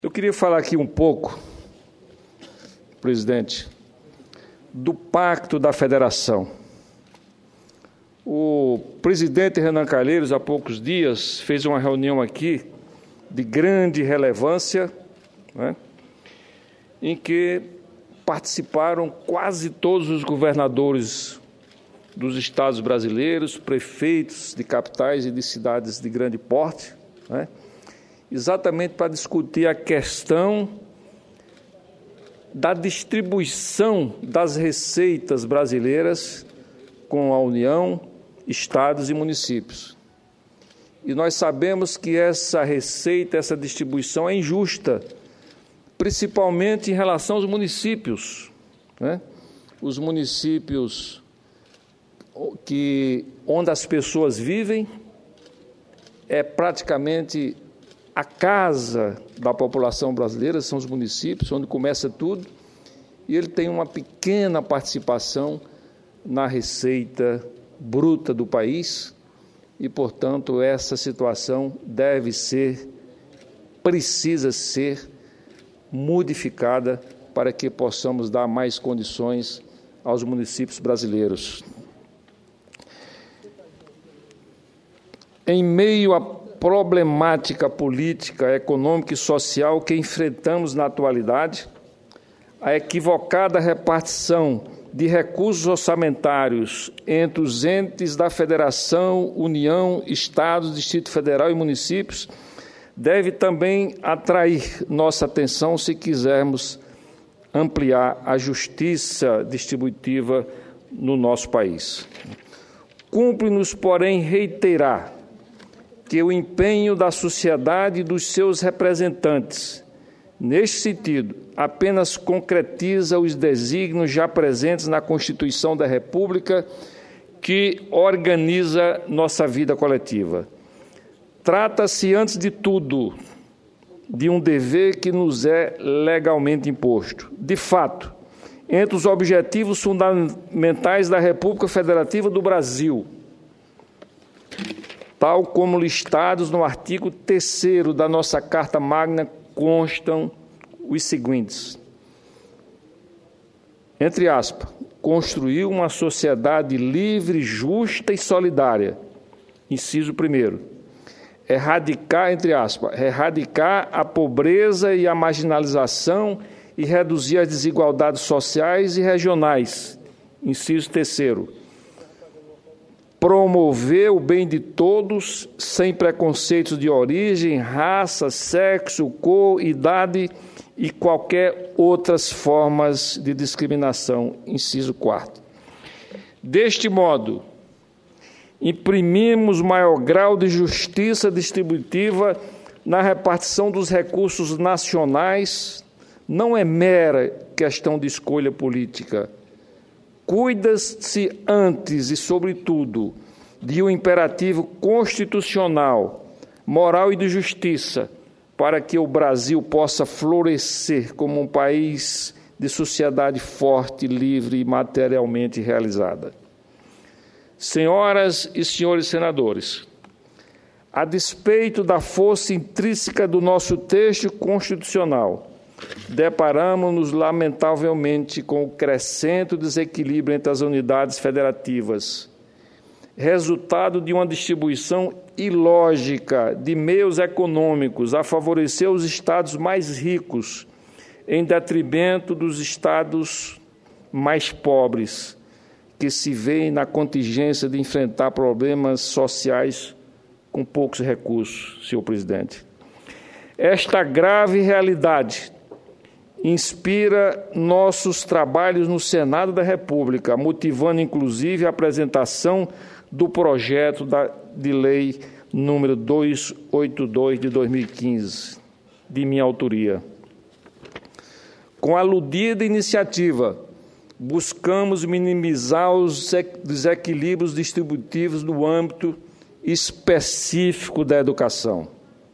Eu queria falar aqui um pouco, presidente, do Pacto da Federação. O presidente Renan Calheiros, há poucos dias, fez uma reunião aqui de grande relevância, né, em que participaram quase todos os governadores dos estados brasileiros, prefeitos de capitais e de cidades de grande porte, né, exatamente para discutir a questão da distribuição das receitas brasileiras com a União, estados e municípios. E nós sabemos que essa receita, essa distribuição é injusta, principalmente em relação aos municípios, né? Os municípios onde as pessoas vivem é praticamente a casa da população brasileira, são os municípios, onde começa tudo, e ele tem uma pequena participação na receita bruta do país, e, portanto, essa situação precisa ser modificada para que possamos dar mais condições aos municípios brasileiros. Em meio à problemática política, econômica e social que enfrentamos na atualidade, a equivocada repartição de recursos orçamentários entre os entes da Federação, União, Estados, Distrito Federal e municípios deve também atrair nossa atenção se quisermos ampliar a justiça distributiva no nosso país. Cumpre-nos, porém, reiterar que o empenho da sociedade e dos seus representantes, neste sentido, apenas concretiza os desígnios já presentes na Constituição da República, que organiza nossa vida coletiva. Trata-se, antes de tudo, de um dever que nos é legalmente imposto. De fato, entre os objetivos fundamentais da República Federativa do Brasil, tal como listados no artigo 3º da nossa Carta Magna, constam os seguintes. Entre aspas, construir uma sociedade livre, justa e solidária. Inciso 1º. Erradicar, entre aspas, erradicar a pobreza e a marginalização e reduzir as desigualdades sociais e regionais. Inciso 3º. Promover o bem de todos, sem preconceitos de origem, raça, sexo, cor, idade e qualquer outras formas de discriminação. Inciso 4º. Deste modo, imprimimos maior grau de justiça distributiva na repartição dos recursos nacionais. Não é mera questão de escolha política. Cuida-se antes e, sobretudo, de um imperativo constitucional, moral e de justiça, para que o Brasil possa florescer como um país de sociedade forte, livre e materialmente realizada. Senhoras e senhores senadores, a despeito da força intrínseca do nosso texto constitucional, deparamos-nos, lamentavelmente, com o crescente desequilíbrio entre as unidades federativas, resultado de uma distribuição ilógica de meios econômicos a favorecer os estados mais ricos, em detrimento dos estados mais pobres, que se veem na contingência de enfrentar problemas sociais com poucos recursos, senhor presidente. Esta grave realidade inspira nossos trabalhos no Senado da República, motivando, inclusive, a apresentação do projeto de lei número 282 de 2015, de minha autoria. Com a aludida iniciativa, buscamos minimizar os desequilíbrios distributivos no âmbito específico da educação.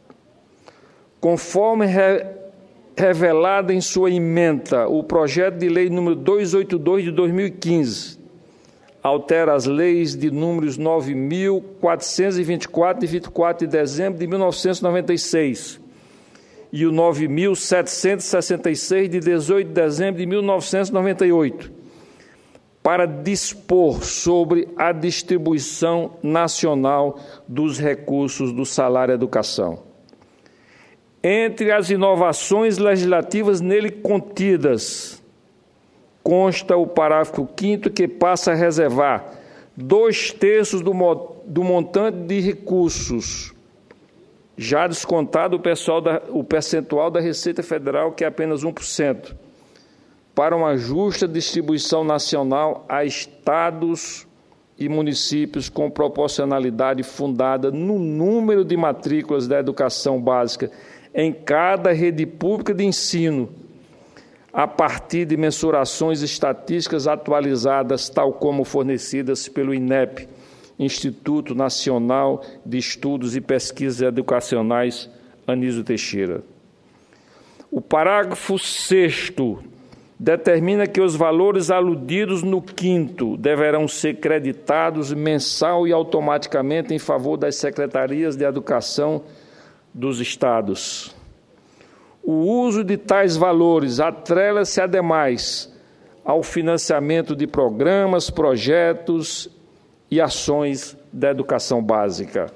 Conforme revelada em sua ementa, o projeto de lei número 282 de 2015 altera as leis de números 9.424 de 24 de dezembro de 1996 e o 9.766, de 18 de dezembro de 1998, para dispor sobre a distribuição nacional dos recursos do salário-educação. Entre as inovações legislativas nele contidas, consta o parágrafo 5º, que passa a reservar 2/3 do montante de recursos, já descontado o percentual da Receita Federal, que é apenas 1%, para uma justa distribuição nacional a estados e municípios com proporcionalidade fundada no número de matrículas da educação básica em cada rede pública de ensino, a partir de mensurações estatísticas atualizadas, tal como fornecidas pelo INEP, Instituto Nacional de Estudos e Pesquisas Educacionais, Anísio Teixeira. O parágrafo 6º determina que os valores aludidos no 5º deverão ser creditados mensal e automaticamente em favor das secretarias de educação dos estados. O uso de tais valores atrela-se, ademais, ao financiamento de programas, projetos e ações da educação básica.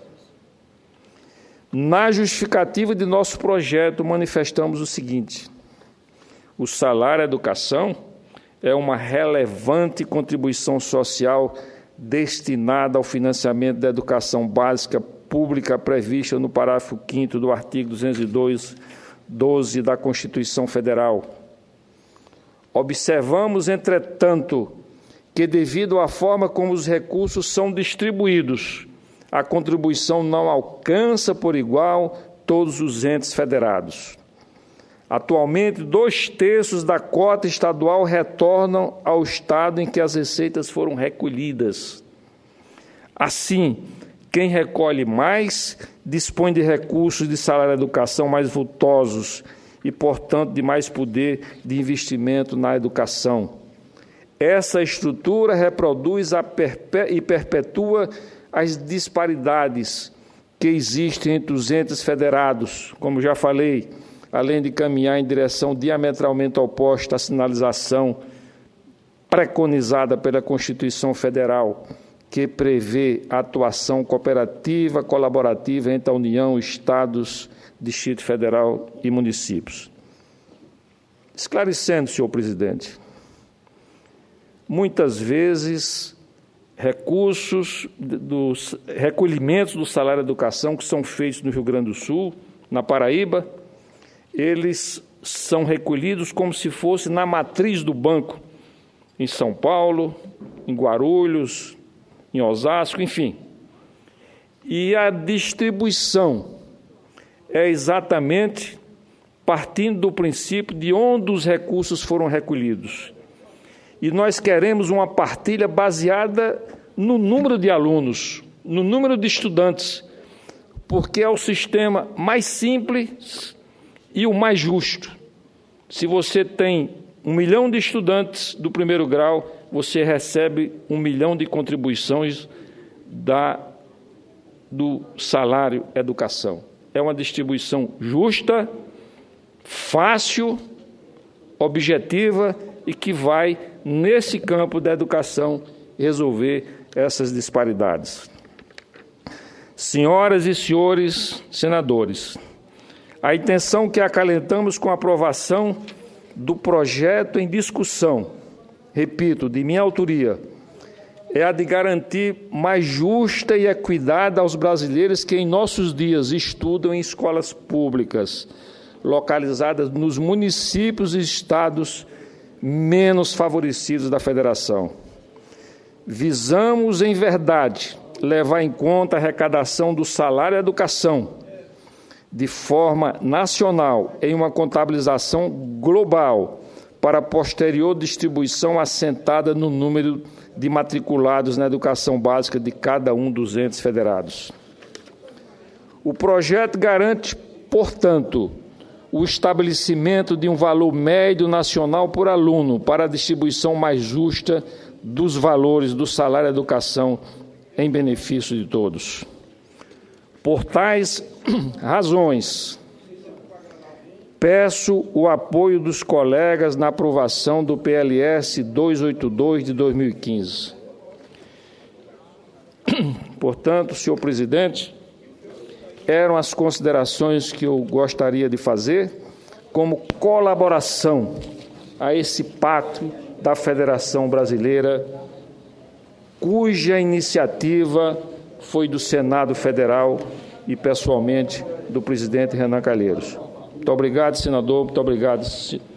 Na justificativa de nosso projeto, manifestamos o seguinte: o salário-educação é uma relevante contribuição social destinada ao financiamento da educação básica pública prevista no parágrafo 5º do artigo 212 da Constituição Federal. Observamos, entretanto, que, devido à forma como os recursos são distribuídos, a contribuição não alcança por igual todos os entes federados. Atualmente, 2/3 da cota estadual retornam ao estado em que as receitas foram recolhidas. Assim, quem recolhe mais dispõe de recursos de salário-educação mais vultosos e, portanto, de mais poder de investimento na educação. Essa estrutura reproduz e perpetua as disparidades que existem entre os entes federados, como já falei, além de caminhar em direção diametralmente oposta à sinalização preconizada pela Constituição Federal, que prevê a atuação cooperativa, colaborativa entre a União, Estados, Distrito Federal e municípios. Esclarecendo, senhor presidente, muitas vezes recursos dos recolhimentos do salário-educação que são feitos no Rio Grande do Sul, na Paraíba, eles são recolhidos como se fosse na matriz do banco, em São Paulo, em Guarulhos, em Osasco, enfim. E a distribuição é exatamente partindo do princípio de onde os recursos foram recolhidos. E nós queremos uma partilha baseada no número de alunos, no número de estudantes, porque é o sistema mais simples e o mais justo. Se você tem 1 milhão de estudantes do primeiro grau, você recebe 1 milhão de contribuições do salário educação. É uma distribuição justa, fácil, objetiva e que vai, nesse campo da educação, resolver essas disparidades. Senhoras e senhores senadores, a intenção que acalentamos com a aprovação do projeto em discussão, repito, de minha autoria, é a de garantir mais justa e equidade aos brasileiros que em nossos dias estudam em escolas públicas, localizadas nos municípios e estados menos favorecidos da Federação. Visamos, em verdade, levar em conta a arrecadação do salário-educação de forma nacional em uma contabilização global para a posterior distribuição assentada no número de matriculados na educação básica de cada um dos entes federados. O projeto garante, portanto, o estabelecimento de um valor médio nacional por aluno para a distribuição mais justa dos valores do salário-educação em benefício de todos. Por tais razões, Peço o apoio dos colegas na aprovação do PLS 282 de 2015. Portanto, senhor presidente, eram as considerações que eu gostaria de fazer como colaboração a esse pacto da Federação Brasileira, cuja iniciativa foi do Senado Federal e, pessoalmente, do presidente Renan Calheiros. Muito obrigado, senador. Muito obrigado,